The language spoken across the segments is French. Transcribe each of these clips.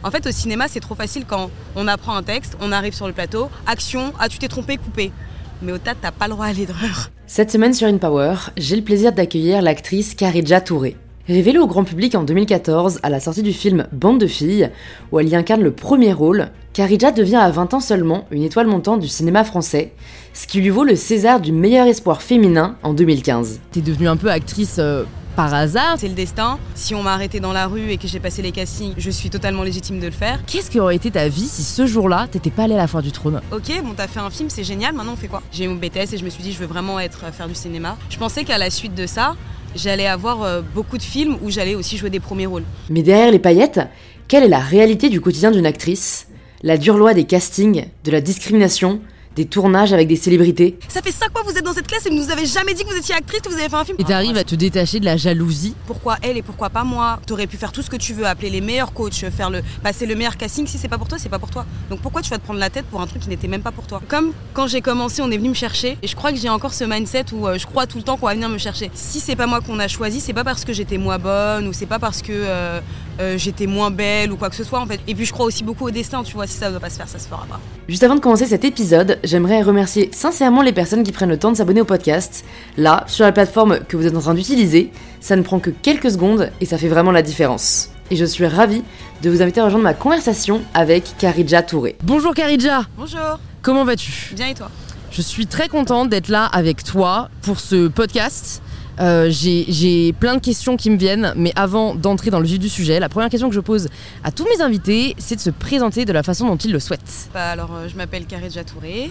En fait, au cinéma, c'est trop facile quand on apprend un texte, on arrive sur le plateau, action, tu t'es trompé, coupé. Mais au théâtre, t'as pas le droit à l'erreur. Cette semaine sur InPower, j'ai le plaisir d'accueillir l'actrice Khadija Touré. Révélée au grand public en 2014 à la sortie du film Bande de filles, où elle y incarne le premier rôle, Khadija devient à 20 ans seulement une étoile montante du cinéma français, ce qui lui vaut le César du meilleur espoir féminin en 2015. T'es devenue un peu actrice par hasard. C'est le destin. Si on m'a arrêté dans la rue et que j'ai passé les castings, je suis totalement légitime de le faire. Qu'est-ce qui aurait été ta vie si ce jour-là, t'étais pas allée à la Foire du Trône ? Ok, bon, t'as fait un film, c'est génial, maintenant on fait quoi ? J'ai eu mon BTS et je me suis dit, je veux vraiment faire du cinéma. Je pensais qu'à la suite de ça, j'allais avoir beaucoup de films où j'allais aussi jouer des premiers rôles. Mais derrière les paillettes, quelle est la réalité du quotidien d'une actrice ? La dure loi des castings, de la discrimination, des tournages avec des célébrités. Ça fait 5 mois que vous êtes dans cette classe et vous nous avez jamais dit que vous étiez actrice, que vous avez fait un film. Et t'arrives à te détacher de la jalousie. Pourquoi elle et pourquoi pas moi ? T'aurais pu faire tout ce que tu veux, appeler les meilleurs coachs, passer le meilleur casting. Si c'est pas pour toi, c'est pas pour toi. Donc pourquoi tu vas te prendre la tête pour un truc qui n'était même pas pour toi ? Comme quand j'ai commencé, on est venu me chercher et je crois que j'ai encore ce mindset où je crois tout le temps qu'on va venir me chercher. Si c'est pas moi qu'on a choisi, c'est pas parce que j'étais moins bonne ou c'est pas parce que j'étais moins belle ou quoi que ce soit en fait. Et puis je crois aussi beaucoup au destin, tu vois, si ça doit pas se faire, ça se fera pas. Juste avant de commencer cet épisode, j'aimerais remercier sincèrement les personnes qui prennent le temps de s'abonner au podcast. Là, sur la plateforme que vous êtes en train d'utiliser, ça ne prend que quelques secondes et ça fait vraiment la différence. Et je suis ravie de vous inviter à rejoindre ma conversation avec Khadija Touré. Bonjour Khadija. Bonjour. Comment vas-tu ? Bien et toi ? Je suis très contente d'être là avec toi pour ce podcast. J'ai plein de questions qui me viennent, mais avant d'entrer dans le vif du sujet, la première question que je pose à tous mes invités, c'est de se présenter de la façon dont ils le souhaitent. Alors, je m'appelle Khadija Touré,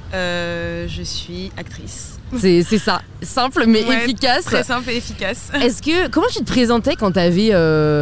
je suis actrice. C'est ça, simple mais efficace. Très simple et efficace. Comment tu te présentais quand t'avais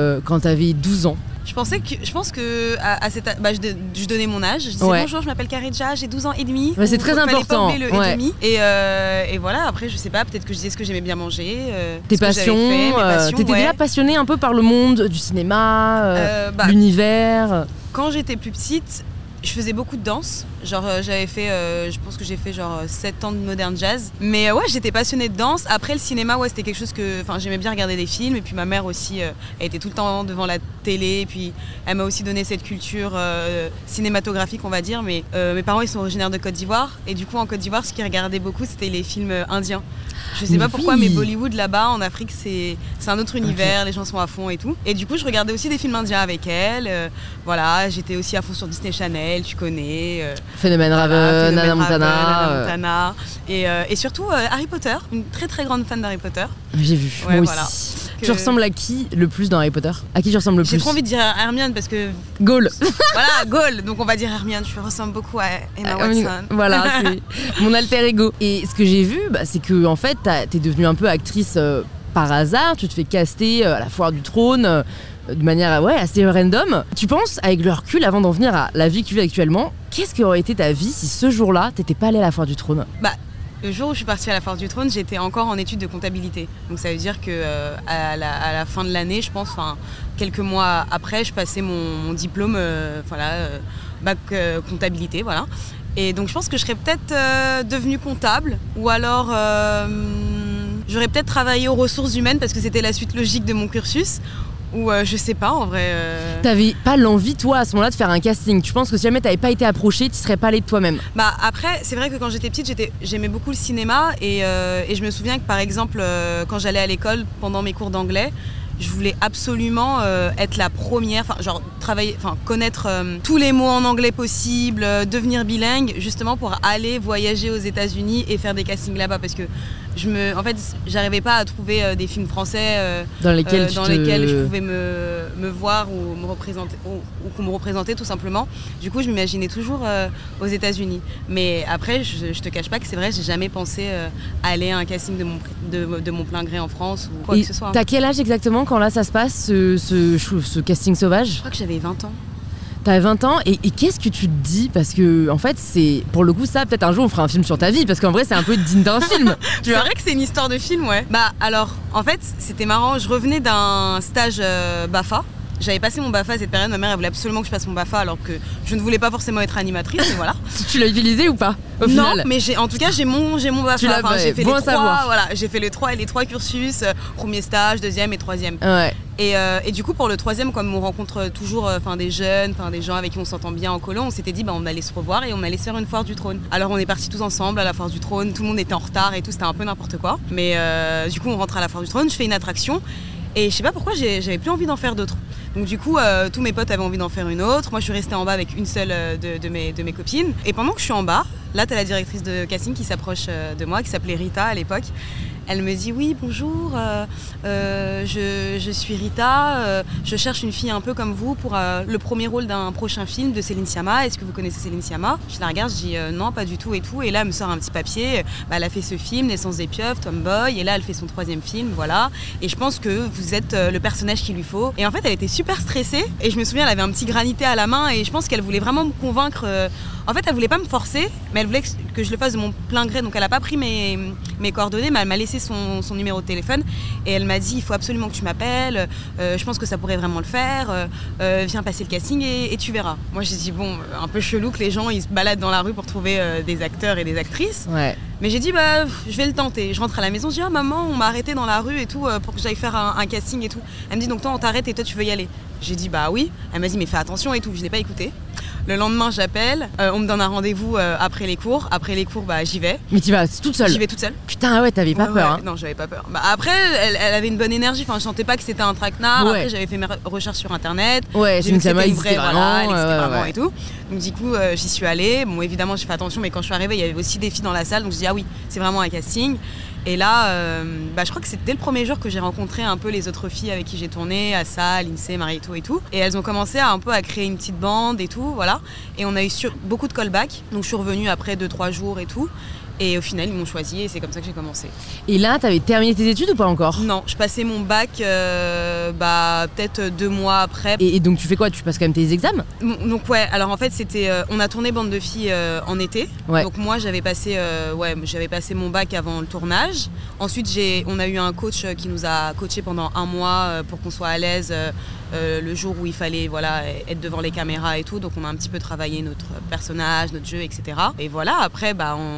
12 ans ? Je pense que à cette je donnais mon âge. Je disais bonjour, je m'appelle Khadija, j'ai 12 ans et demi. Ouais, c'est très important. Pas le et demi. Et voilà, après je sais pas, peut-être que je disais ce que j'aimais bien manger. Tes passions, t'étais déjà passionnée un peu par le monde du cinéma, l'univers. Quand j'étais plus petite, je faisais beaucoup de danse. Genre j'avais fait, je pense que j'ai fait genre 7 ans de modern jazz. Mais j'étais passionnée de danse. Après le cinéma, c'était quelque chose que, j'aimais bien regarder des films. Et puis ma mère aussi, elle était tout le temps devant la télé. Et puis elle m'a aussi donné cette culture cinématographique, on va dire. Mais mes parents, ils sont originaires de Côte d'Ivoire. Et du coup, en Côte d'Ivoire, ce qu'ils regardaient beaucoup, c'était les films indiens. Je sais pas pourquoi, mais Bollywood là-bas, en Afrique, c'est un autre univers. Les gens sont à fond et tout. Et du coup, je regardais aussi des films indiens avec elle. Voilà, j'étais aussi à fond sur Disney Channel, tu connais. Phénomène Raven, Hannah Montana. Et surtout Harry Potter, une très très grande fan d'Harry Potter. J'ai vu, moi aussi. Tu ressembles à qui le plus dans Harry Potter ? À qui tu ressembles le plus ? J'ai trop envie de dire Hermione parce que... Gaule. Voilà, Gaule. Donc on va dire Hermione, je ressemble beaucoup à Emma Watson. Voilà, c'est mon alter ego. Et ce que j'ai vu, c'est que en fait, t'es devenue un peu actrice par hasard. Tu te fais caster à la Foire du Trône de manière assez random. Tu penses, avec le recul, avant d'en venir à la vie que tu vis actuellement, qu'est-ce qui aurait été ta vie si ce jour-là, t'étais pas allée à la Foire du Trône ? Le jour où je suis partie à la Foire du Trône, j'étais encore en études de comptabilité. Donc ça veut dire que à la fin de l'année, je pense, quelques mois après, je passais mon diplôme, bac comptabilité, voilà. Et donc je pense que je serais peut-être devenue comptable, ou alors j'aurais peut-être travaillé aux ressources humaines parce que c'était la suite logique de mon cursus. Ou je sais pas, en vrai. T'avais pas l'envie, toi, à ce moment-là, de faire un casting ? Tu penses que si jamais t'avais pas été approchée, tu serais pas allée de toi-même ? Après, c'est vrai que quand j'étais petite, j'aimais beaucoup le cinéma et je me souviens que par exemple, quand j'allais à l'école pendant mes cours d'anglais, je voulais absolument être la première, connaître tous les mots en anglais possibles, devenir bilingue, justement pour aller voyager aux États-Unis et faire des castings là-bas, parce que j'arrivais pas à trouver des films français dans lesquels je pouvais me voir ou me représenter, ou qu'on me représentait tout simplement. Du coup, je m'imaginais toujours aux États-Unis. Mais après, je te cache pas que c'est vrai, j'ai jamais pensé à aller à un casting de mon plein gré en France ou quoi que ce soit. T'as quel âge exactement quand là ça se passe, ce casting sauvage ? Je crois que j'avais 20 ans. T'as 20 ans et qu'est-ce que tu te dis ? Parce que en fait c'est, pour le coup ça, peut-être un jour on fera un film sur ta vie, parce qu'en vrai c'est un peu digne d'un film. C'est vrai que c'est une histoire de film, ouais. Alors en fait c'était marrant, je revenais d'un stage BAFA. J'avais passé mon BAFA à cette période, ma mère elle voulait absolument que je passe mon BAFA alors que je ne voulais pas forcément être animatrice, mais voilà. Tu l'as utilisé ou pas au final ? Non, mais en tout cas j'ai mon BAFA. J'ai fait les 3, voilà, j'ai fait les 3 cursus, premier stage, deuxième et troisième. Ouais. Et du coup, pour le troisième, comme on rencontre toujours des jeunes, des gens avec qui on s'entend bien en colo, on s'était dit on allait se revoir et on allait se faire une foire du trône. Alors on est partis tous ensemble à la foire du trône, tout le monde était en retard et tout, c'était un peu n'importe quoi. Mais du coup, on rentre à la foire du trône, je fais une attraction et je sais pas pourquoi j'avais plus envie d'en faire d'autres. Donc du coup, tous mes potes avaient envie d'en faire une autre. Moi, je suis restée en bas avec une seule de mes copines. Et pendant que je suis en bas, là, t'as la directrice de casting qui s'approche de moi, qui s'appelait Rita à l'époque. Elle me dit oui, bonjour, je suis Rita, je cherche une fille un peu comme vous pour le premier rôle d'un prochain film de Céline Sciamma. Est-ce que vous connaissez Céline Sciamma ? Je la regarde, je dis non, pas du tout et tout. Et là, elle me sort un petit papier. Elle a fait ce film, Naissance des pieuvres, Tomboy. Et là, elle fait son troisième film, voilà. Et je pense que vous êtes le personnage qu'il lui faut. Et en fait, elle était super stressée. Et je me souviens, elle avait un petit granité à la main. Et je pense qu'elle voulait vraiment me convaincre. En fait, elle voulait pas me forcer, mais elle voulait que je le fasse de mon plein gré. Donc, elle a pas pris mes coordonnées, mais elle m'a laissé son numéro de téléphone et elle m'a dit il faut absolument que tu m'appelles, je pense que ça pourrait vraiment le faire, viens passer le casting et tu verras. Moi j'ai dit bon, un peu chelou que les gens ils se baladent dans la rue pour trouver des acteurs et des actrices, mais j'ai dit je vais le tenter. Je rentre à la maison, je dis maman on m'a arrêté dans la rue et tout pour que j'aille faire un casting et tout. Elle me dit donc toi on t'arrête et toi tu veux y aller. J'ai dit oui. Elle m'a dit mais fais attention et tout, je l'ai pas écouté. Le lendemain, j'appelle, on me donne un rendez-vous après les cours. Après les cours, j'y vais. Mais tu vas toute seule ? J'y vais toute seule. Putain, ouais, t'avais pas peur. Hein. Non, j'avais pas peur. Après, elle avait une bonne énergie. Enfin, je sentais pas que c'était un traquenard. Ouais. Après, j'avais fait mes recherches sur Internet. Ouais, j'ai vu que c'était une vraie, voilà, elle existait vraiment et tout. Donc du coup, j'y suis allée. Bon, évidemment, j'ai fait attention, mais quand je suis arrivée, il y avait aussi des filles dans la salle. Donc je dis oui, c'est vraiment un casting. Et là, je crois que c'était dès le premier jour que j'ai rencontré un peu les autres filles avec qui j'ai tourné, Assa, Lindsay, Marito et tout. Et elles ont commencé à créer une petite bande et tout, voilà. Et on a eu beaucoup de callbacks. Donc je suis revenue après 2-3 jours et tout. Et au final, ils m'ont choisi et c'est comme ça que j'ai commencé. Et là, t'avais terminé tes études ou pas encore ? Non, je passais mon bac peut-être 2 mois après. Et donc tu fais quoi ? Tu passes quand même tes examens ? Donc alors en fait c'était, on a tourné Bande de filles en été. Ouais. Donc moi j'avais passé mon bac avant le tournage. Ensuite on a eu un coach qui nous a coaché pendant 1 mois pour qu'on soit à l'aise le jour où il fallait être devant les caméras et tout. Donc on a un petit peu travaillé notre personnage, notre jeu, etc. Et voilà, après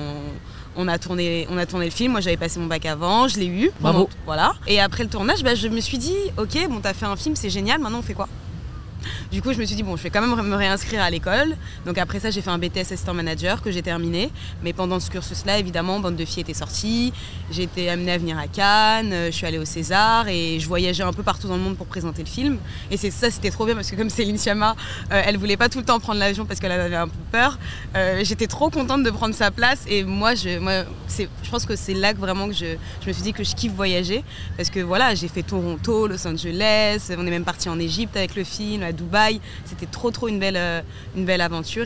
on a tourné le film. Moi j'avais passé mon bac avant, je l'ai eu. Bravo. Voilà. Et après le tournage, je me suis dit ok, bon t'as fait un film, c'est génial, maintenant on fait quoi ? Du coup, je me suis dit, je vais quand même me réinscrire à l'école. Donc après ça, j'ai fait un BTS Assistant Manager que j'ai terminé. Mais pendant ce cursus-là, évidemment, Bande de filles était sortie. J'ai été amenée à venir à Cannes, je suis allée au César et je voyageais un peu partout dans le monde pour présenter le film. Et c'était trop bien parce que comme Céline Sciamma, elle voulait pas tout le temps prendre l'avion parce qu'elle avait un peu peur. J'étais trop contente de prendre sa place et moi, je pense que c'est là que vraiment que je me suis dit que je kiffe voyager parce que voilà, j'ai fait Toronto, Los Angeles, on est même parti en Égypte avec le film, à Dubaï. C'était trop une belle aventure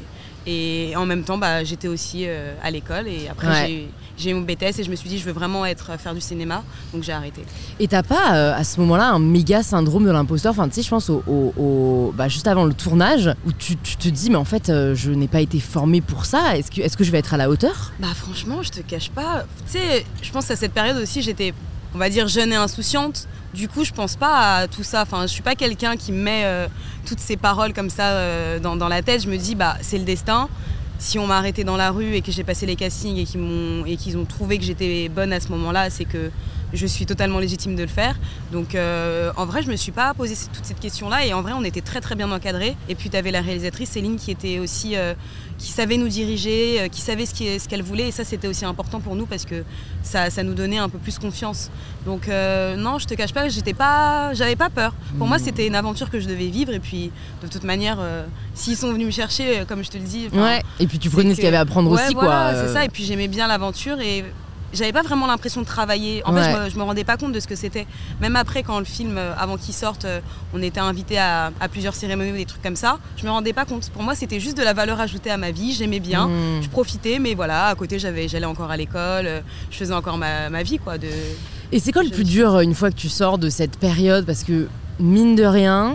et en même temps j'étais aussi à l'école et après j'ai eu mon BTS et je me suis dit je veux vraiment faire du cinéma, donc j'ai arrêté. Et t'as pas à ce moment-là un méga syndrome de l'imposteur, enfin tu sais je pense juste avant le tournage où tu te dis mais en fait je n'ai pas été formée pour ça, est-ce que je vais être à la hauteur ? Franchement je te cache pas, tu sais je pense à cette période aussi j'étais on va dire jeune et insouciante. Du coup, je pense pas à tout ça. Enfin, je suis pas quelqu'un qui met toutes ces paroles comme ça dans la tête. Je me dis, c'est le destin. Si on m'a arrêtée dans la rue et que j'ai passé les castings et qu'ils ont trouvé que j'étais bonne à ce moment-là, c'est que je suis totalement légitime de le faire. Donc en vrai, je me suis pas posé toute cette question-là et en vrai, on était très très bien encadrés. Et puis tu avais la réalisatrice Céline qui était aussi qui savait nous diriger, qui savait ce qu'elle voulait et ça c'était aussi important pour nous parce que ça nous donnait un peu plus confiance. Donc non, je te cache pas, j'avais pas peur. Pour moi, c'était une aventure que je devais vivre et puis de toute manière, s'ils sont venus me chercher, comme je te le dis. Ouais. Et puis tu prenais ce qu'il y avait à prendre aussi, voilà, quoi. C'est ça. Et puis j'aimais bien l'aventure et j'avais pas vraiment l'impression de travailler. En fait, je me rendais pas compte de ce que c'était. Même après, quand le film, avant qu'il sorte, on était invités à plusieurs cérémonies ou des trucs comme ça, je me rendais pas compte. Pour moi, c'était juste de la valeur ajoutée à ma vie. J'aimais bien, je profitais, mais voilà, à côté, j'allais encore à l'école, je faisais encore ma vie, quoi. Et c'est quoi le plus dur une fois que tu sors de cette période ? Parce que, mine de rien,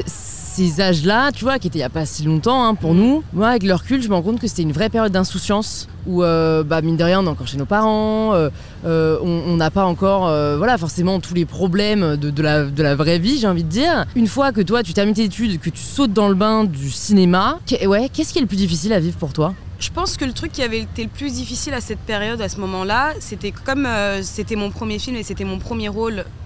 ces âges-là, tu vois, qui étaient il n'y a pas si longtemps pour nous, moi, avec le recul, je me rends compte que c'était une vraie période d'insouciance où, mine de rien, on est encore chez nos parents, on n'a pas encore forcément tous les problèmes de la vraie vie, j'ai envie de dire. Une fois que toi, tu termines tes études, que tu sautes dans le bain du cinéma, qu'est-ce qui est le plus difficile à vivre pour toi ? Je pense que le truc qui avait été le plus difficile à cette période, à ce moment-là, c'était comme c'était mon premier film et c'était mon premier rôle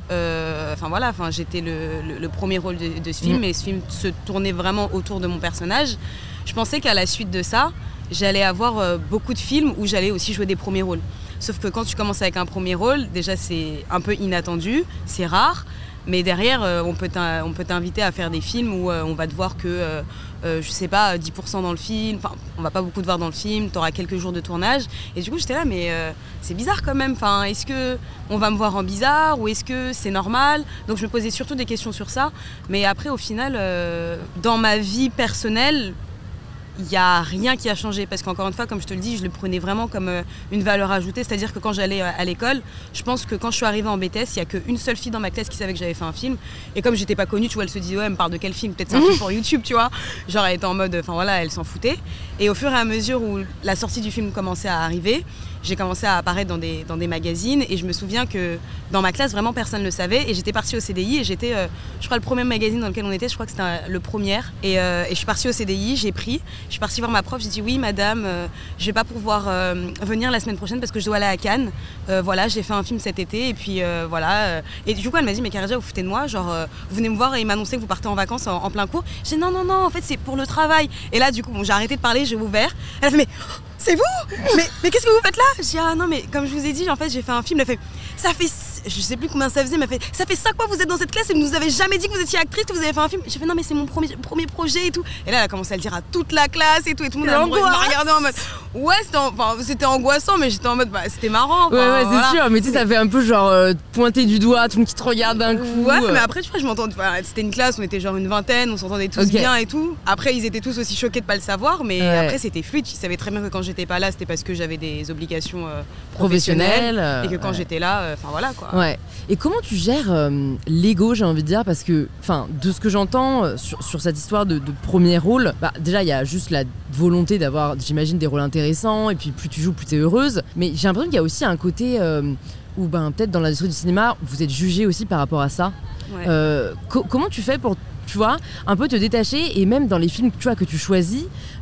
Enfin voilà, j'étais le premier rôle de ce film et ce film se tournait vraiment autour de mon personnage. Je pensais qu'à la suite de ça, j'allais avoir beaucoup de films où j'allais aussi jouer des premiers rôles. Sauf que quand tu commences avec un premier rôle, déjà c'est un peu inattendu, c'est rare. Mais derrière, on peut t'inviter à faire des films où on va te voir que, je sais pas, 10% dans le film. Enfin, on va pas beaucoup te voir dans le film, t'auras quelques jours de tournage. Et du coup, j'étais là, mais c'est bizarre quand même. Enfin, est-ce qu'on va me voir en bizarre ou est-ce que c'est normal ? Donc, je me posais surtout des questions sur ça. Mais après, au final, dans ma vie personnelle, il n'y a rien qui a changé parce qu'encore une fois, comme je te le dis, je le prenais vraiment comme une valeur ajoutée. C'est-à-dire que quand j'allais à l'école, je pense que quand je suis arrivée en BTS, il n'y a qu'une seule fille dans ma classe qui savait que j'avais fait un film. Et comme j'étais pas connue, tu vois, elle se disait, ouais, elle me parle de quel film ? Peut-être c'est un film pour YouTube, tu vois. Genre, elle était en mode, enfin voilà, elle s'en foutait. Et au fur et à mesure où la sortie du film commençait à arriver, j'ai commencé à apparaître dans des magazines et je me souviens que dans ma classe, vraiment personne ne le savait. Et j'étais partie au CDI et j'étais, je crois, le premier magazine dans lequel on était, je crois que c'était le premier. Et je suis partie au CDI, j'ai pris. Je suis partie voir ma prof, j'ai dit oui madame, je vais pas pouvoir venir la semaine prochaine parce que je dois aller à Cannes. Voilà, j'ai fait un film cet été et puis voilà. Et du coup elle m'a dit mais Khadija, vous foutez de moi, genre vous venez me voir et m'annoncer que vous partez en vacances en plein cours. J'ai dit non en fait c'est pour le travail. Et là du coup j'ai arrêté de parler, j'ai ouvert. Elle a fait mais c'est vous ? Mais qu'est-ce que vous faites là ? Je dis ah non mais comme je vous ai dit en fait j'ai fait un film. Elle fait ça fait je sais plus combien ça faisait, mais elle fait ça fait 5 mois que vous êtes dans cette classe et vous nous avez jamais dit que vous étiez actrice, que vous avez fait un film. J'ai fait non mais c'est mon premier projet et tout. Et là elle a commencé à le dire à toute la classe et tout le monde m'a regardé en mode ouais c'était angoissant mais j'étais en mode c'était marrant. Ouais c'est sûr, mais tu sais ça fait un peu genre pointer du doigt, tout le monde qui te regarde d'un coup. Ouais mais après tu vois je m'entendais, c'était une classe, on était genre une vingtaine, on s'entendait tous bien et tout. Après ils étaient tous aussi choqués de pas le savoir mais après c'était fluide, ils savaient très bien que quand j'étais pas là c'était parce que j'avais des obligations professionnelles et que quand j'étais là, enfin voilà quoi. Ouais. Et comment tu gères l'ego, j'ai envie de dire, parce que, enfin, de ce que j'entends sur cette histoire de premier rôle, bah, déjà il y a juste la volonté d'avoir, j'imagine, des rôles intéressants, et puis plus tu joues, plus t'es heureuse. Mais j'ai l'impression qu'il y a aussi un côté où, ben, peut-être dans l'industrie du cinéma, vous êtes jugé aussi par rapport à ça. Ouais. Comment tu fais pour, tu vois, un peu te détacher et même dans les films, tu vois, que tu choisis,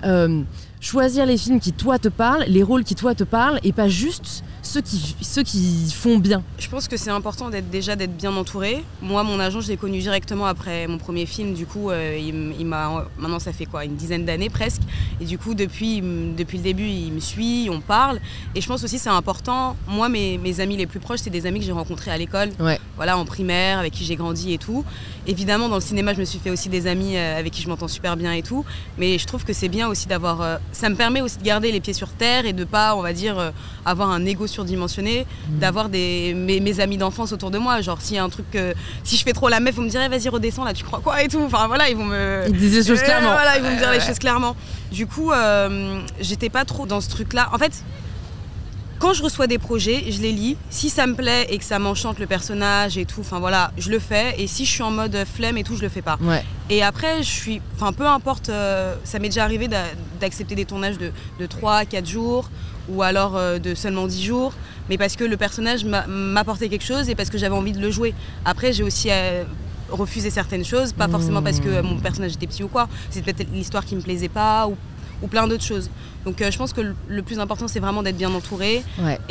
choisir les films qui toi te parlent, les rôles qui toi te parlent, et pas juste ceux qui font bien. Je pense que c'est important d'être bien entouré. Moi, mon agent, je l'ai connu directement après mon premier film. Du coup, il m'a maintenant ça fait quoi, une dizaine d'années presque. Et du coup, depuis le début, il me suit, on parle. Et je pense aussi c'est important. Moi, mes amis les plus proches, c'est des amis que j'ai rencontrés à l'école, voilà, en primaire, avec qui j'ai grandi et tout. Évidemment, dans le cinéma, je me suis fait aussi des amis avec qui je m'entends super bien et tout. Mais je trouve que c'est bien aussi d'avoir. Ça me permet aussi de garder les pieds sur terre et de pas, on va dire, avoir un ego surdimensionné, d'avoir mes amis d'enfance autour de moi. Genre, s'il y a un truc si je fais trop la meuf, vous me direz vas-y redescends là, tu crois quoi et tout. Enfin voilà, ils vont me. Ils disent les choses clairement. Voilà, ils vont me dire les choses clairement. Du coup, j'étais pas trop dans ce truc-là. En fait, quand je reçois des projets, je les lis. Si ça me plaît et que ça m'enchante le personnage et tout, enfin voilà, je le fais. Et si je suis en mode flemme et tout, je le fais pas. Ouais. Et après, peu importe, ça m'est déjà arrivé d'accepter des tournages de 3-4 jours ou alors de seulement 10 jours, mais parce que le personnage m'apportait quelque chose et parce que j'avais envie de le jouer. Après, j'ai aussi refusé certaines choses, pas forcément parce que mon personnage était petit ou quoi, c'est peut-être l'histoire qui me plaisait pas ou plein d'autres choses. Donc je pense que le plus important c'est vraiment d'être bien entouré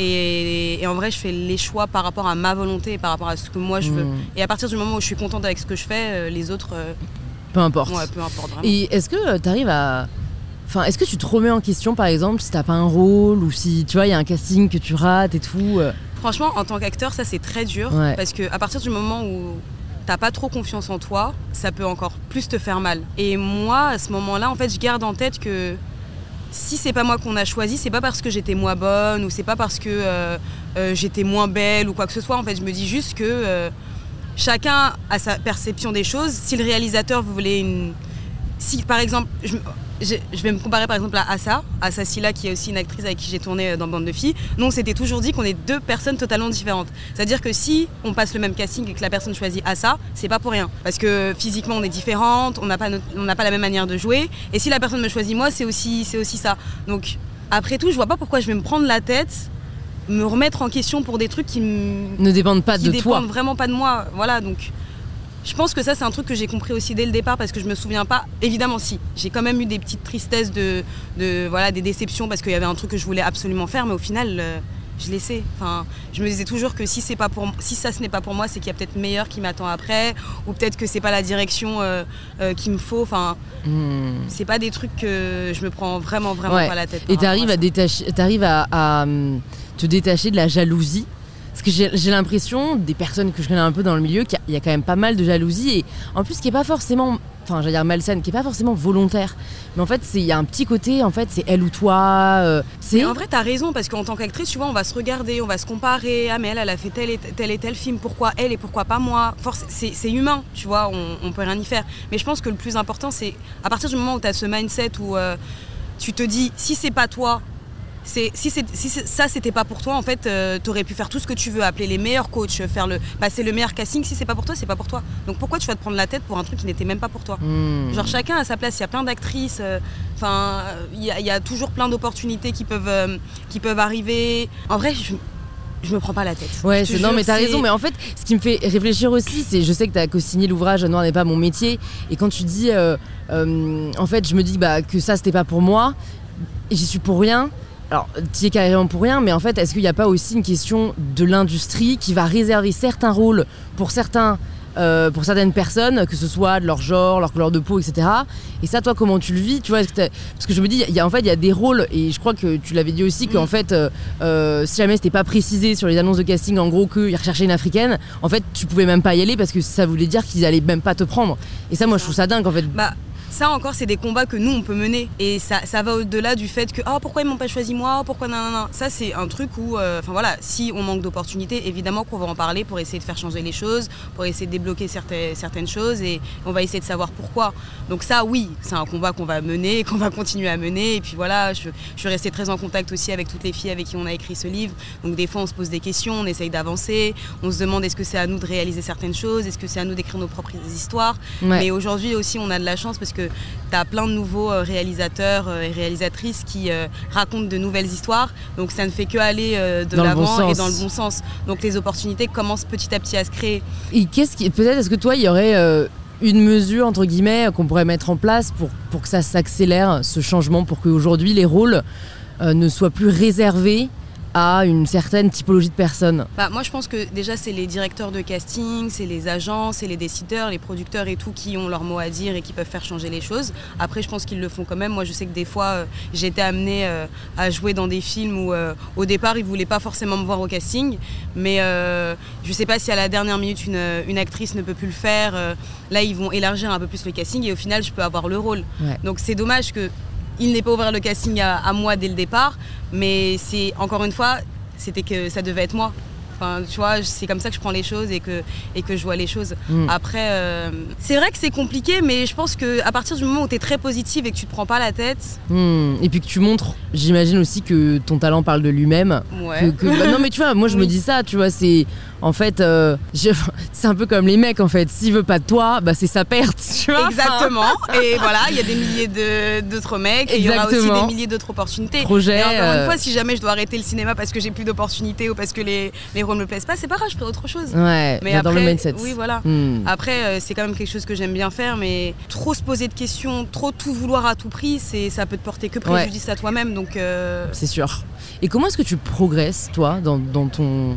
et en vrai je fais les choix par rapport à ma volonté et par rapport à ce que moi je veux. Et à partir du moment où je suis contente avec ce que je fais, les autres... peu importe. Ouais, peu importe vraiment. Et est-ce que tu arrives à... Enfin, est-ce que tu te remets en question par exemple si t'as pas un rôle ou si tu vois il y a un casting que tu rates et tout Franchement en tant qu'acteur ça c'est très dur parce qu'à partir du moment où t'as pas trop confiance en toi, ça peut encore plus te faire mal. Et moi, à ce moment-là, en fait, je garde en tête que si c'est pas moi qu'on a choisi, c'est pas parce que j'étais moins bonne ou c'est pas parce que j'étais moins belle ou quoi que ce soit. En fait, je me dis juste que chacun a sa perception des choses. Si le réalisateur voulait Si, par exemple... Je vais me comparer par exemple à Assa Silla qui est aussi une actrice avec qui j'ai tourné dans Bande de filles. Nous on s'était toujours dit qu'on est deux personnes totalement différentes. C'est-à-dire que si on passe le même casting et que la personne choisit Assa, c'est pas pour rien. Parce que physiquement on est différentes, on n'a pas la même manière de jouer. Et si la personne me choisit moi, c'est aussi ça. Donc après tout, je vois pas pourquoi je vais me prendre la tête, me remettre en question pour des trucs qui ne dépendent pas de toi. Qui dépendent vraiment pas de moi. Voilà, donc... Je pense que ça c'est un truc que j'ai compris aussi dès le départ parce que je me souviens pas, évidemment si, j'ai quand même eu des petites tristesses voilà, des déceptions parce qu'il y avait un truc que je voulais absolument faire mais au final je l'essaie. Enfin, je me disais toujours que si ça ce n'est pas pour moi, c'est qu'il y a peut-être meilleur qui m'attend après, ou peut-être que c'est pas la direction qu'il me faut. Enfin, c'est pas des trucs que je me prends vraiment pas la tête. Et t'arrives à te détacher de la jalousie. Parce que j'ai l'impression, des personnes que je connais un peu dans le milieu, qu'il y a quand même pas mal de jalousie, et en plus qui est pas forcément, j'allais dire malsaine, qui est pas forcément volontaire. Mais en fait, il y a un petit côté, en fait, c'est elle ou toi. Mais en vrai, t'as raison, parce qu'en tant qu'actrice, tu vois, on va se regarder, on va se comparer. Ah, mais elle a fait tel et tel film, pourquoi elle et pourquoi pas moi? C'est humain, tu vois, on peut rien y faire. Mais je pense que le plus important, c'est à partir du moment où t'as ce mindset où tu te dis, si c'est pas toi, si ça c'était pas pour toi, en fait t'aurais pu faire tout ce que tu veux, appeler les meilleurs coachs, passer le meilleur casting. Si c'est pas pour toi, c'est pas pour toi. Donc pourquoi tu vas te prendre la tête pour un truc qui n'était même pas pour toi? Genre chacun a sa place, il y a plein d'actrices, il y a toujours plein d'opportunités qui peuvent arriver. En vrai, je me prends pas la tête. Ouais, non mais t'as raison, mais en fait ce qui me fait réfléchir aussi, c'est, je sais que t'as co-signé l'ouvrage Noir n'est pas mon métier, et quand tu dis en fait je me dis que ça c'était pas pour moi et j'y suis pour rien. Alors, tu y es carrément pour rien, mais en fait, est-ce qu'il n'y a pas aussi une question de l'industrie qui va réserver certains rôles pour certaines personnes, que ce soit de leur genre, leur couleur de peau, etc. Et ça, toi, comment tu le vis, tu vois? Parce que je me dis, il y a des rôles, et je crois que tu l'avais dit aussi, qu'en fait, si jamais c'était pas précisé sur les annonces de casting, en gros, qu'ils recherchaient une africaine, en fait, tu pouvais même pas y aller parce que ça voulait dire qu'ils allaient même pas te prendre. Et ça, moi, je trouve ça dingue, en fait. Ça encore, c'est des combats que nous on peut mener, et ça va au-delà du fait que pourquoi ils m'ont pas choisi moi, pourquoi non. Ça c'est un truc où si on manque d'opportunités, évidemment qu'on va en parler pour essayer de faire changer les choses, pour essayer de débloquer certaines choses, et on va essayer de savoir pourquoi. Donc ça oui, c'est un combat qu'on va mener, qu'on va continuer à mener. Et puis voilà, je suis restée très en contact aussi avec toutes les filles avec qui on a écrit ce livre. Donc des fois on se pose des questions, on essaye d'avancer, on se demande est-ce que c'est à nous de réaliser certaines choses, est-ce que c'est à nous d'écrire nos propres histoires. Mais aujourd'hui aussi on a de la chance parce que t'as plein de nouveaux réalisateurs et réalisatrices qui racontent de nouvelles histoires, donc ça ne fait que aller de l'avant et dans le bon sens. Donc les opportunités commencent petit à petit à se créer. Et peut-être est-ce que toi il y aurait une mesure entre guillemets qu'on pourrait mettre en place pour que ça s'accélère, ce changement, pour qu'aujourd'hui les rôles ne soient plus réservés à une certaine typologie de personnes? Moi je pense que déjà c'est les directeurs de casting, c'est les agents, c'est les décideurs, les producteurs et tout qui ont leur mot à dire et qui peuvent faire changer les choses. Après je pense qu'ils le font quand même. Moi je sais que des fois j'ai été amenée à jouer dans des films où au départ ils voulaient pas forcément me voir au casting, mais je sais pas si à la dernière minute une actrice ne peut plus le faire, là ils vont élargir un peu plus le casting et au final je peux avoir le rôle. Donc c'est dommage que il n'ait pas ouvert le casting à moi dès le départ, mais c'est encore une fois, c'était que ça devait être moi. Enfin, tu vois, c'est comme ça que je prends les choses et que je vois les choses. Après, c'est vrai que c'est compliqué, mais je pense qu'à partir du moment où tu es très positive et que tu te prends pas la tête... Et puis que tu montres, j'imagine aussi que ton talent parle de lui-même. Ouais. Non mais tu vois, moi je me dis ça, tu vois, c'est... En fait, c'est un peu comme les mecs en fait. S'il veut pas de toi, c'est sa perte, tu vois. Exactement. Et voilà, il y a des milliers d'autres mecs. Et il y aura aussi des milliers d'autres opportunités. Projets. Et encore une fois, si jamais je dois arrêter le cinéma parce que j'ai plus d'opportunités ou parce que les rôles me plaisent pas, c'est pas grave, je ferai autre chose. Ouais. Mais après, dans le mindset. oui, voilà. Après, c'est quand même quelque chose que j'aime bien faire, mais trop se poser de questions, trop tout vouloir à tout prix, ça peut te porter que préjudice à toi-même. Donc. C'est sûr. Et comment est-ce que tu progresses, toi, dans ton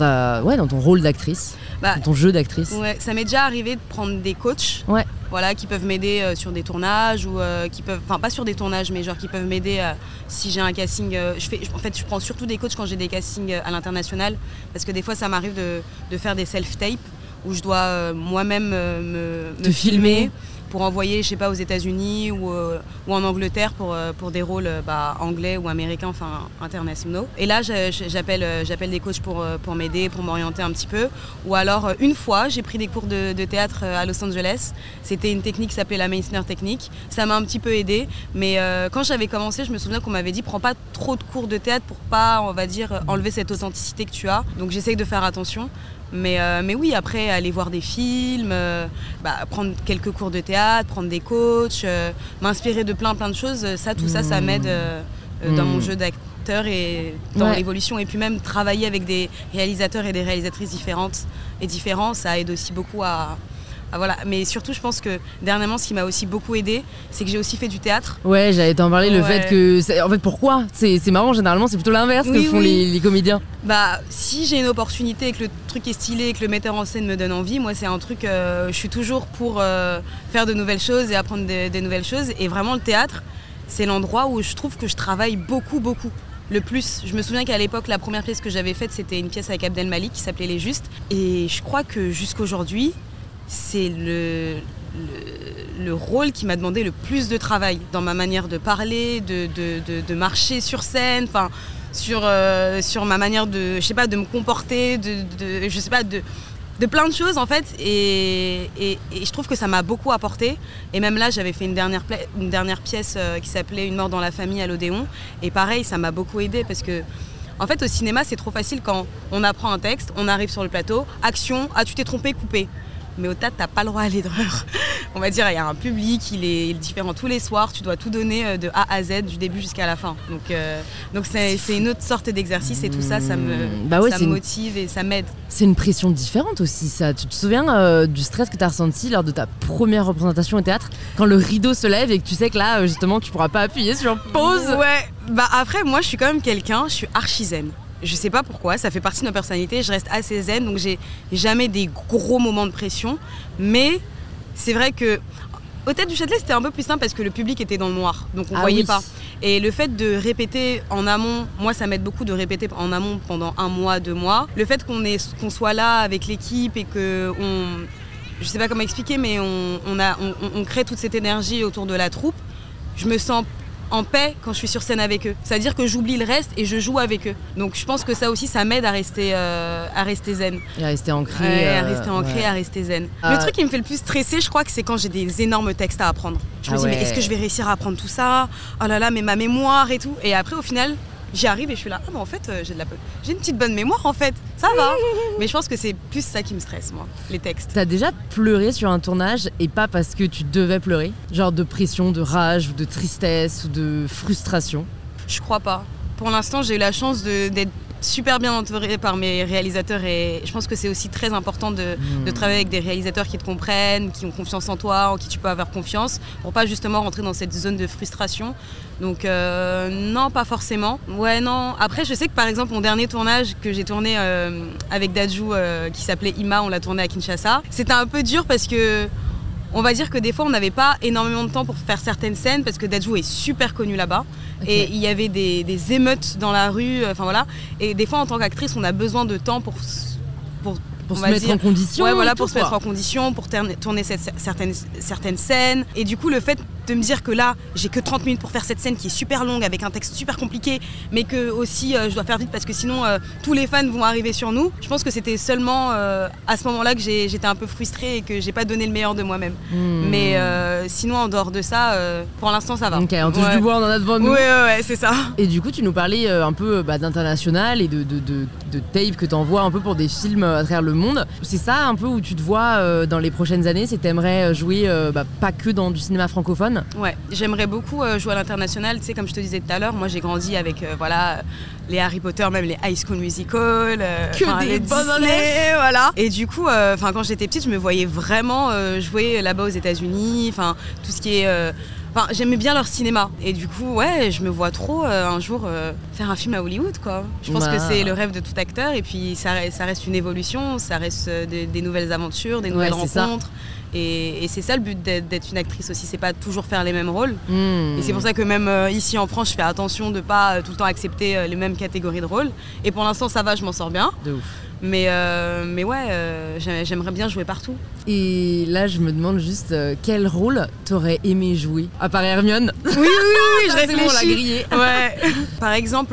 rôle d'actrice, dans ton jeu d'actrice? Ouais, ça m'est déjà arrivé de prendre des coachs, qui peuvent m'aider sur des tournages ou qui peuvent, pas sur des tournages, mais genre qui peuvent m'aider si j'ai un casting. Je prends surtout des coachs quand j'ai des castings à l'international, parce que des fois ça m'arrive de faire des self-tapes où je dois moi-même me filmer pour envoyer, je sais pas, aux États-Unis ou en Angleterre pour des rôles anglais ou américains, enfin internationaux. Et là, j'appelle des coachs pour m'aider, pour m'orienter un petit peu. Ou alors, une fois, j'ai pris des cours de théâtre à Los Angeles. C'était une technique qui s'appelait la Meissner technique. Ça m'a un petit peu aidée. Mais quand j'avais commencé, je me souviens qu'on m'avait dit, prends pas trop de cours de théâtre pour pas, on va dire, enlever cette authenticité que tu as. Donc j'essaye de faire attention. Mais oui, après, aller voir des films, prendre quelques cours de théâtre, prendre des coachs, m'inspirer de plein de choses, tout ça, ça m'aide dans mon jeu d'acteur et dans l'évolution. Et puis même travailler avec des réalisateurs et des réalisatrices différents, ça aide aussi beaucoup à voilà. Mais surtout, je pense que dernièrement, ce qui m'a aussi beaucoup aidé, c'est que j'ai aussi fait du théâtre. Ouais, j'allais t'en parler, le fait que... En fait, pourquoi c'est marrant, généralement, c'est plutôt l'inverse que font les comédiens. Bah, si j'ai une opportunité et que le truc est stylé et que le metteur en scène me donne envie, moi, c'est un truc... je suis toujours pour faire de nouvelles choses et apprendre des nouvelles choses. Et vraiment, le théâtre, c'est l'endroit où je trouve que je travaille beaucoup. Le plus, je me souviens qu'à l'époque, la première pièce que j'avais faite, c'était une pièce avec Abdel Malik qui s'appelait Les Justes. Et je crois que jusqu'aujourd'hui, c'est le rôle qui m'a demandé le plus de travail dans ma manière de parler, de marcher sur scène, enfin, sur ma manière de, je sais pas, de me comporter, je sais pas, de plein de choses en fait, et je trouve que ça m'a beaucoup apporté. Et même là, j'avais fait une dernière pièce qui s'appelait Une mort dans la famille à l'Odéon, et pareil, ça m'a beaucoup aidé parce que en fait, au cinéma, c'est trop facile quand on apprend un texte, on arrive sur le plateau, action, tu t'es trompé, coupé. Mais au théâtre, t'as pas le droit à l'erreur. On va dire, il y a un public, il est différent tous les soirs, tu dois tout donner de A à Z, du début jusqu'à la fin. Donc c'est une autre sorte d'exercice et tout ça, ça me motive et ça m'aide. C'est une pression différente aussi, ça. Tu te souviens du stress que t'as ressenti lors de ta première représentation au théâtre, quand le rideau se lève et que tu sais que là, justement, tu pourras pas appuyer sur pause? Ouais, bah après, moi, je suis quand même quelqu'un, je suis archi zen. Je sais pas pourquoi, ça fait partie de ma personnalité, je reste assez zen, donc j'ai jamais des gros moments de pression. Mais c'est vrai que au Théâtre du Châtelet, c'était un peu plus simple parce que le public était dans le noir, donc on voyait pas. Et le fait de répéter en amont, moi ça m'aide beaucoup de répéter en amont pendant 1 mois, 2 mois. Le fait qu'on soit là avec l'équipe et que je sais pas comment expliquer, mais on crée toute cette énergie autour de la troupe, je me sens en paix quand je suis sur scène avec eux. C'est-à-dire que j'oublie le reste et je joue avec eux. Donc je pense que ça aussi, ça m'aide à rester zen. Et à rester ancré. À rester zen. Le truc qui me fait le plus stresser, je crois que c'est quand j'ai des énormes textes à apprendre. Je me dis, mais est-ce que je vais réussir à apprendre tout ça? Oh là là, mais ma mémoire et tout. Et après, au final, j'y arrive et je suis là, en fait, j'ai une petite bonne mémoire en fait, ça va. Mais je pense que c'est plus ça qui me stresse, moi, les textes. T'as déjà pleuré sur un tournage et pas parce que tu devais pleurer? Genre de pression, de rage, ou de tristesse, ou de frustration? Je crois pas. Pour l'instant, j'ai eu la chance d'être super bien entourée par mes réalisateurs et je pense que c'est aussi très important de travailler avec des réalisateurs qui te comprennent, qui ont confiance en toi, en qui tu peux avoir confiance, pour pas justement rentrer dans cette zone de frustration. Donc non, pas forcément. Ouais, non. Après, je sais que par exemple, mon dernier tournage que j'ai tourné avec Dadju, qui s'appelait Ima, on l'a tourné à Kinshasa. C'était un peu dur parce que on va dire que des fois, on n'avait pas énormément de temps pour faire certaines scènes parce que Dadju est super connu là-bas. Okay. Et il y avait des émeutes dans la rue, enfin voilà. Et des fois, en tant qu'actrice, on a besoin de temps pour se mettre en condition. Ouais, voilà, pour se mettre en condition, pour tourner certaines scènes. Et du coup, le fait de me dire que là, j'ai que 30 minutes pour faire cette scène qui est super longue, avec un texte super compliqué, mais que aussi je dois faire vite parce que sinon tous les fans vont arriver sur nous. Je pense que c'était seulement à ce moment-là que j'étais un peu frustrée et que j'ai pas donné le meilleur de moi-même. Mais sinon, en dehors de ça, pour l'instant, ça va. Ok, on touche du bois, on en a devant nous. Ouais, c'est ça. Et du coup, tu nous parlais un peu d'international et de tape que t'envoies un peu pour des films à travers le monde. C'est ça un peu où tu te vois dans les prochaines années, c'est que t'aimerais jouer pas que dans du cinéma francophone? Ouais, j'aimerais beaucoup jouer à l'international. Tu sais, comme je te disais tout à l'heure, moi j'ai grandi avec les Harry Potter, même les High School Musical, que des bonnes années, voilà. Et du coup, quand j'étais petite, je me voyais vraiment jouer là-bas aux États-Unis. Enfin, tout ce qui est j'aimais bien leur cinéma et du coup ouais je me vois trop un jour faire un film à Hollywood quoi. Je pense que c'est le rêve de tout acteur et puis ça reste une évolution, ça reste des nouvelles aventures, des nouvelles rencontres et c'est ça le but d'être une actrice aussi, c'est pas toujours faire les mêmes rôles et c'est pour ça que même ici en France je fais attention de pas tout le temps accepter les mêmes catégories de rôles et pour l'instant ça va, je m'en sors bien. De ouf. Mais ouais, j'aimerais bien jouer partout. Et là, je me demande juste quel rôle t'aurais aimé jouer? À part Hermione? Oui, je réfléchis. Bon, on l'a grillé. Ouais. Par exemple,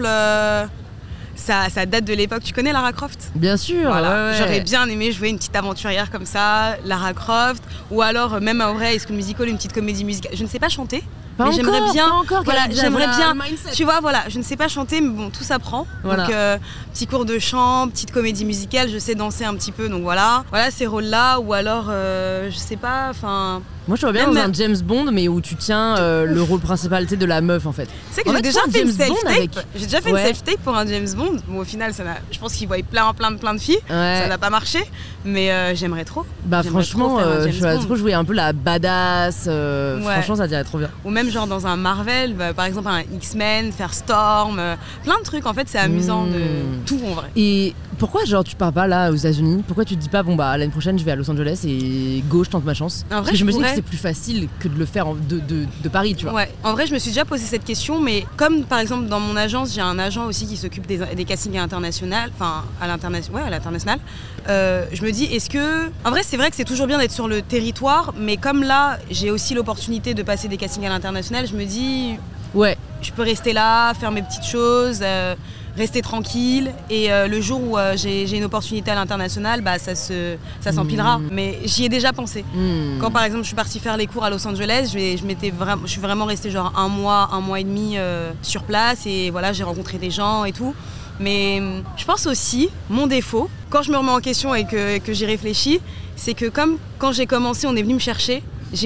ça date de l'époque. Tu connais Lara Croft? Bien sûr. Voilà. Ouais. J'aurais bien aimé jouer une petite aventurière comme ça, Lara Croft, ou alors même à vrai High School Musical, une petite comédie musicale. Je ne sais pas chanter. Mais j'aimerais bien. Voilà, j'aimerais bien. Tu vois, voilà, je ne sais pas chanter, mais bon, tout s'apprend. Voilà. Donc, petit cours de chant, petite comédie musicale, je sais danser un petit peu, donc voilà. Voilà ces rôles-là, ou alors, je sais pas, enfin. Moi, je vois bien Même dans un James Bond, mais où tu tiens le rôle principal, tu sais, de la meuf en fait. Tu sais que En j'ai fait, déjà toi, fait une James Bond self-tape. avec- J'ai déjà fait Ouais. une self-tape pour un James Bond. Bon, au final, je pense qu'il voyait plein de filles. Ouais. Ça n'a pas marché, mais j'aimerais trop. Bah J'aimerais franchement, trop faire un James je vais Bond. trop jouer un peu la badass. Ouais. Franchement, ça dirait trop bien. Ou même genre dans un Marvel, par exemple un X-Men, faire Storm, plein de trucs. En fait, c'est amusant de tout en vrai. Et pourquoi genre tu pars pas là aux États-Unis? Pourquoi tu te dis pas bon bah l'année prochaine je vais à Los Angeles et go je tente ma chance? En vrai, Parce que j'imagine que pourrais. c'est plus facile que de le faire de Paris, tu vois. Ouais, en vrai, je me suis déjà posé cette question, mais comme par exemple dans mon agence, j'ai un agent aussi qui s'occupe des castings internationaux, enfin à l'international. Je me dis, est-ce que, en vrai, c'est vrai que c'est toujours bien d'être sur le territoire, mais comme là, j'ai aussi l'opportunité de passer des castings à l'international, je me dis, Ouais. je peux rester là, faire mes petites choses. Rester tranquille et le jour où j'ai une opportunité à l'international, bah, ça s'empilera. Mais j'y ai déjà pensé. Quand par exemple je suis partie faire les cours à Los Angeles, je suis vraiment restée genre un mois et demi sur place et voilà, j'ai rencontré des gens et tout. Mais je pense aussi, mon défaut, quand je me remets en question et que j'y réfléchis, c'est que comme quand j'ai commencé, on est venu me chercher.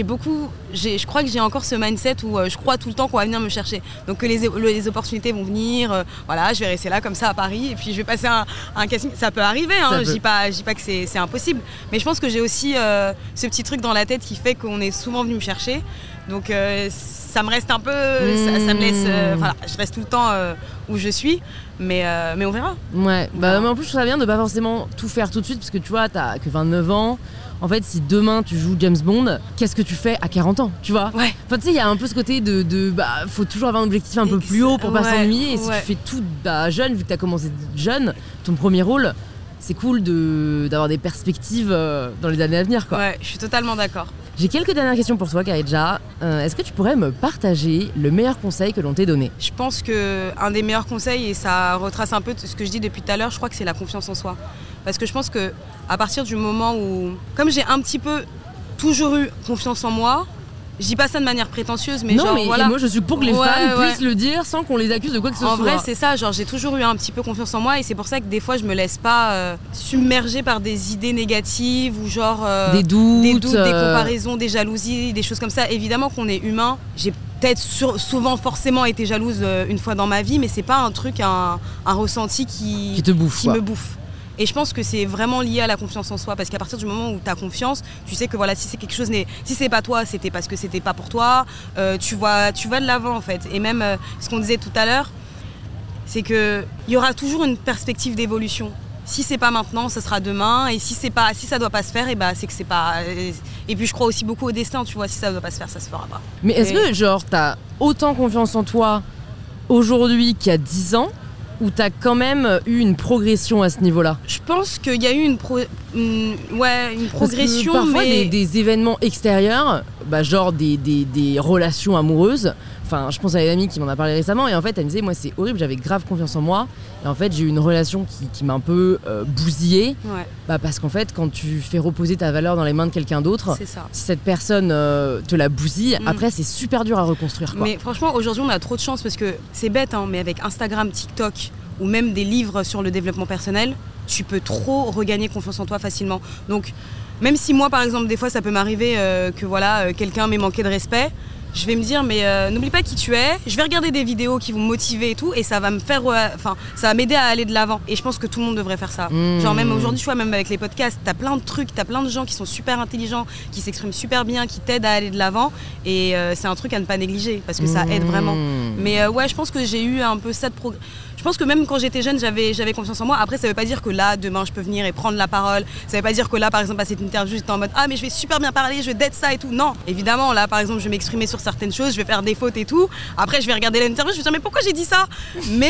Je crois que j'ai encore ce mindset où je crois tout le temps qu'on va venir me chercher. Donc que les opportunités vont venir, voilà, je vais rester là comme ça à Paris et puis je vais passer un casting. Ça peut arriver, hein, je dis pas que c'est impossible. Mais je pense que j'ai aussi ce petit truc dans la tête qui fait qu'on est souvent venu me chercher. Donc ça me reste un peu, ça me laisse, voilà, je reste tout le temps où je suis, mais on verra. Ouais, bah mais en plus je trouve ça bien de pas forcément tout faire tout de suite parce que tu vois, t'as que 29 ans. En fait, si demain tu joues James Bond, qu'est-ce que tu fais à 40 ans, tu vois? Ouais. Enfin, tu sais, il y a un peu ce côté bah, faut toujours avoir un objectif un peu plus haut pour pas s'ennuyer. Et si tu fais tout jeune, vu que t'as commencé jeune, ton premier rôle, c'est cool d'avoir des perspectives dans les années à venir, quoi. Ouais, je suis totalement d'accord. J'ai quelques dernières questions pour toi, Karidja. Est-ce que tu pourrais me partager le meilleur conseil que l'on t'ait donné? Je pense qu'un des meilleurs conseils, et ça retrace un peu ce que je dis depuis tout à l'heure, je crois que c'est la confiance en soi. Parce que je pense que à partir du moment où, comme j'ai un petit peu toujours eu confiance en moi, je dis pas ça de manière prétentieuse, mais non, genre mais voilà. moi je suis pour que les femmes puissent le dire sans qu'on les accuse de quoi que ce soit. En vrai, c'est ça, genre j'ai toujours eu un petit peu confiance en moi et c'est pour ça que des fois je me laisse pas submerger par des idées négatives ou genre des doutes, des comparaisons, des jalousies, des choses comme ça. Évidemment qu'on est humain. J'ai peut-être souvent forcément été jalouse une fois dans ma vie, mais c'est pas un truc, un ressenti qui te bouffe, me bouffe. Et je pense que c'est vraiment lié à la confiance en soi, parce qu'à partir du moment où tu as confiance, tu sais que voilà, si c'est quelque chose, si c'est pas toi, c'était parce que c'était pas pour toi. Tu vas de l'avant en fait. Et même ce qu'on disait tout à l'heure, c'est que il y aura toujours une perspective d'évolution. Si c'est pas maintenant, ça sera demain. Et si ça doit pas se faire, et bah c'est que c'est pas. Et puis je crois aussi beaucoup au destin, tu vois. Si ça doit pas se faire, ça se fera pas. Mais est-ce que genre t'as autant confiance en toi aujourd'hui qu'il y a 10 ans? Ou t'as quand même eu une progression à ce niveau-là? Je pense qu'il y a eu une progression, parce que parfois, mais des événements extérieurs, bah genre des relations amoureuses. Enfin, je pense à une amie qui m'en a parlé récemment et en fait, elle me disait, moi c'est horrible, j'avais grave confiance en moi et en fait, j'ai eu une relation qui m'a un peu bousillée. Ouais. Bah parce qu'en fait, quand tu fais reposer ta valeur dans les mains de quelqu'un d'autre, c'est ça. Si cette personne te la bousille, après c'est super dur à reconstruire, quoi. Mais franchement, aujourd'hui, on a trop de chance parce que c'est bête, hein, mais avec Instagram, TikTok ou même des livres sur le développement personnel, tu peux trop regagner confiance en toi facilement. Donc, même si moi, par exemple, des fois, ça peut m'arriver que voilà, quelqu'un m'ait manqué de respect, je vais me dire, mais n'oublie pas qui tu es, je vais regarder des vidéos qui vont me motiver et tout, et ça va me faire, ça va m'aider à aller de l'avant. Et je pense que tout le monde devrait faire ça. Genre même aujourd'hui, tu vois, même avec les podcasts, t'as plein de trucs, t'as plein de gens qui sont super intelligents, qui s'expriment super bien, qui t'aident à aller de l'avant, et c'est un truc à ne pas négliger, parce que ça aide vraiment. Mais ouais, je pense que j'ai eu un peu ça de progrès. Je pense que même quand j'étais jeune, j'avais confiance en moi. Après, ça veut pas dire que là, demain, je peux venir et prendre la parole. Ça veut pas dire que là, par exemple, à cette interview, j'étais en mode ah mais je vais super bien parler, je vais d'être ça et tout. Non, évidemment, là, par exemple, je vais m'exprimer sur certaines choses, je vais faire des fautes et tout. Après, je vais regarder l'interview, je vais dire mais pourquoi j'ai dit ça? Mais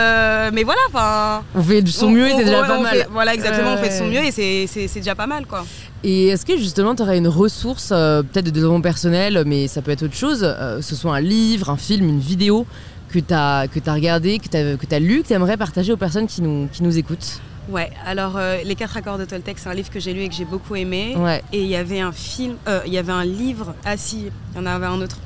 voilà, enfin. On fait de son mieux et c'est déjà pas mal. Voilà, exactement, on fait de son mieux et c'est déjà pas mal, quoi. Et est-ce que justement tu aurais une ressource, peut-être de développement personnel, mais ça peut être autre chose, que ce soit un livre, un film, une vidéo que t'as regardé, que t'as lu, que t'aimerais partager aux personnes qui nous écoutent? Ouais, alors Les 4 accords de Toltec, c'est un livre que j'ai lu et que j'ai beaucoup aimé. Ouais. Et il y avait un film, il y avait un livre, ah si, il y en avait un autre.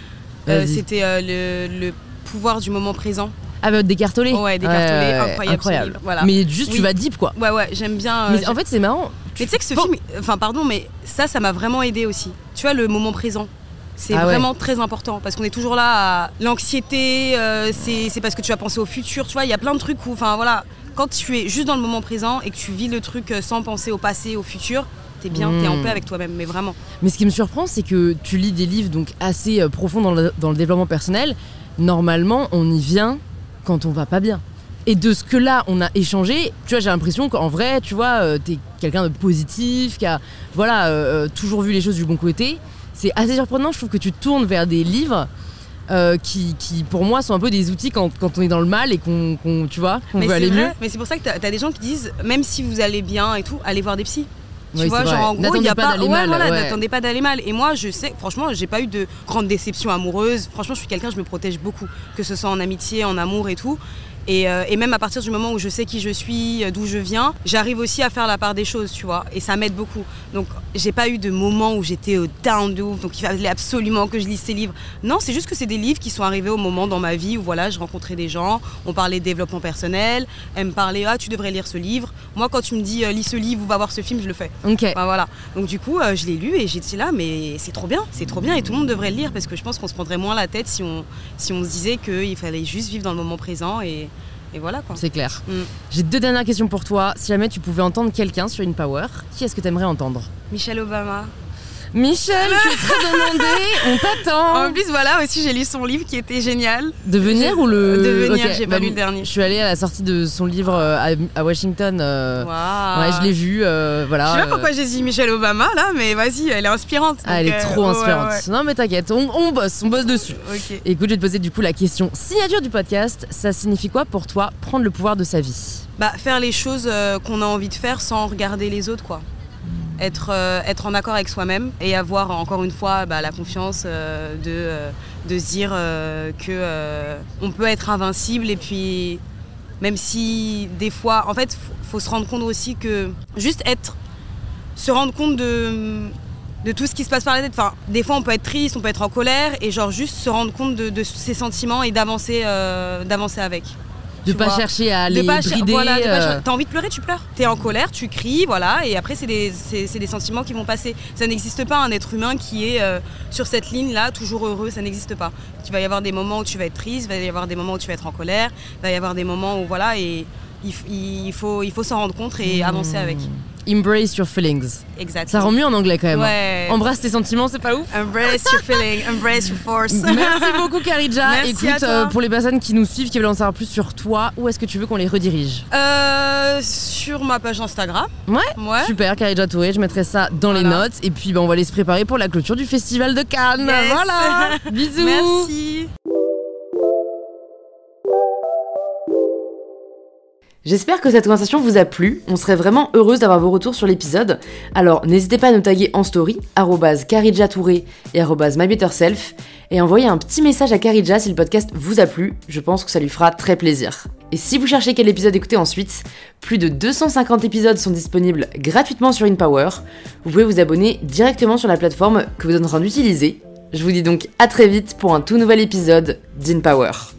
C'était le pouvoir du moment présent. Ah bah D'Eckhart Tolle. Ouais, D'Eckhart Tolle, incroyable. Ce livre, voilà. Mais juste tu vas deep, quoi. Ouais, j'aime bien. Mais en fait c'est marrant, Mais tu sais que ce film, enfin pardon, mais ça m'a vraiment aidé aussi. Tu vois, le moment présent. C'est vraiment très important parce qu'on est toujours là à l'anxiété, c'est parce que tu vas penser au futur, tu vois, il y a plein de trucs où, enfin voilà, quand tu es juste dans le moment présent et que tu vis le truc sans penser au passé, au futur, t'es bien, t'es en paix avec toi-même, mais vraiment. Mais ce qui me surprend, c'est que tu lis des livres donc assez profonds dans le développement personnel. Normalement, on y vient quand on va pas bien. Et de ce que là, on a échangé, tu vois, j'ai l'impression qu'en vrai, tu vois, t'es quelqu'un de positif, qui a toujours vu les choses du bon côté. C'est assez surprenant, je trouve que tu te tournes vers des livres qui pour moi sont un peu des outils quand on est dans le mal et qu'on veut aller mieux. Mais c'est pour ça que t'as des gens qui disent, même si vous allez bien et tout, allez voir des psys. Tu vois, genre en gros, il n'y a pas d'aller mal. N'attendez pas d'aller mal. Et moi, je sais, franchement, j'ai pas eu de grande déception amoureuse. Franchement, je suis quelqu'un, je me protège beaucoup, que ce soit en amitié, en amour et tout. Et même à partir du moment où je sais qui je suis, d'où je viens, j'arrive aussi à faire la part des choses, tu vois. Et ça m'aide beaucoup. Donc, j'ai pas eu de moment où j'étais down de ouf, donc il fallait absolument que je lise ces livres. Non, c'est juste que c'est des livres qui sont arrivés au moment dans ma vie où voilà, je rencontrais des gens, on parlait de développement personnel, elle me parlait, tu devrais lire ce livre. Moi, quand tu me dis, lis ce livre ou va voir ce film, je le fais. Ok. Enfin, voilà. Donc du coup, je l'ai lu et j'étais là, mais c'est trop bien et tout le monde devrait le lire parce que je pense qu'on se prendrait moins la tête si on se disait qu'il fallait juste vivre dans le moment présent et voilà quoi. C'est clair. J'ai 2 dernières questions pour toi. Si jamais tu pouvais entendre quelqu'un sur InPower, qui est-ce que tu aimerais entendre ? Michelle Obama. Michel, tu es très demandé, on t'attend. En plus, voilà, aussi j'ai lu son livre qui était génial. Devenir ou le... Devenir, okay. J'ai pas lu le dernier. Je suis allée à la sortie de son livre à Washington. Wow. Ouais, je l'ai vu, voilà. Je sais pas pourquoi j'ai dit Michelle Obama là, mais vas-y, elle est inspirante. Ah, elle est trop inspirante. Ouais. Non mais t'inquiète, on bosse dessus. Okay. Écoute, je vais te poser du coup la question signature du podcast. Ça signifie quoi pour toi prendre le pouvoir de sa vie ? Faire les choses qu'on a envie de faire sans regarder les autres quoi. Être en accord avec soi-même et avoir encore une fois la confiance de se dire qu'on peut être invincible et puis même si des fois en fait faut se rendre compte aussi que juste se rendre compte de tout ce qui se passe par la tête. Enfin, des fois on peut être triste, on peut être en colère et genre juste se rendre compte de ses sentiments et d'avancer avec. De pas chercher à les brider. Voilà, t'as envie de pleurer, tu pleures. T'es en colère, tu cries, voilà, et après c'est des sentiments qui vont passer. Ça n'existe pas un être humain qui est sur cette ligne-là, toujours heureux, ça n'existe pas. Il va y avoir des moments où tu vas être triste, il va y avoir des moments où tu vas être en colère, il va y avoir des moments où voilà, et il faut s'en rendre compte et avancer avec. Embrace your feelings. Exactement. Ça rend mieux en anglais quand même. Ouais. Embrasse tes sentiments, c'est pas ouf. Embrace your feeling, embrace your force. Merci beaucoup Karidja. Merci. Écoute, pour les personnes qui nous suivent, qui veulent en savoir plus sur toi, où est-ce que tu veux qu'on les redirige ? Sur ma page Instagram. Ouais. Super, Karidja Touré, je mettrai ça dans les notes. Et puis on va aller se préparer pour la clôture du Festival de Cannes. Yes. Voilà. Bisous. Merci. J'espère que cette conversation vous a plu, on serait vraiment heureuse d'avoir vos retours sur l'épisode, alors n'hésitez pas à nous taguer en story, @karidjatouré et @mybetterself, et envoyer un petit message à Karidja si le podcast vous a plu, je pense que ça lui fera très plaisir. Et si vous cherchez quel épisode écouter ensuite, plus de 250 épisodes sont disponibles gratuitement sur InPower, vous pouvez vous abonner directement sur la plateforme que vous êtes en train d'utiliser. Je vous dis donc à très vite pour un tout nouvel épisode d'InPower.